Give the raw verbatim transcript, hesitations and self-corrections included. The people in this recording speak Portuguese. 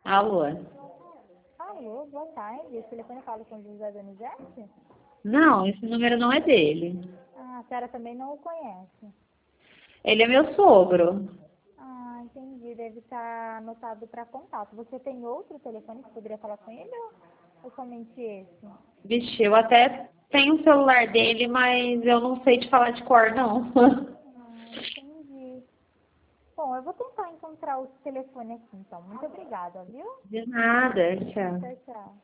Alô? Alô, boa tarde. Esse telefone fala com o José Donizete? Não, esse número não é dele. Ah, a senhora também não o conhece. Ele é meu sogro. Ah, entendi. Deve estar anotado para contato. Você tem outro telefone que poderia falar com ele ou ou somente esse? Vixe, eu até tenho o celular dele, mas eu não sei te falar de cor, não. Ah, entendi. Bom, eu vou tentar encontrar o telefone aqui, então. Muito obrigada, viu? De nada, tchau. Tchau, tchau.